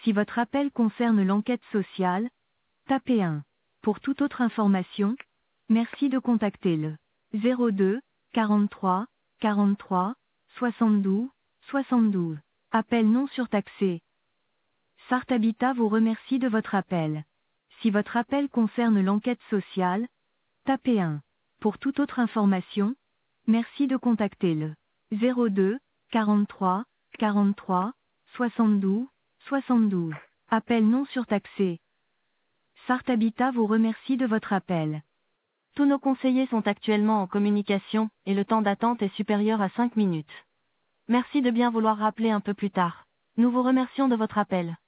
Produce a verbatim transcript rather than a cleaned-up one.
Si votre appel concerne l'enquête sociale, tapez un. Pour toute autre information, merci de contacter le zéro deux, quarante-trois, quarante-trois, soixante-douze, soixante-douze. Appel non surtaxé. Sart Habitat vous remercie de votre appel. Si votre appel concerne l'enquête sociale, tapez un. Pour toute autre information, merci de contacter le zéro deux, quarante-trois, quarante-trois, soixante-douze, soixante-douze. Appel non surtaxé. Sart Habitat vous remercie de votre appel. Tous nos conseillers sont actuellement en communication, et le temps d'attente est supérieur à cinq minutes. Merci de bien vouloir rappeler un peu plus tard. Nous vous remercions de votre appel.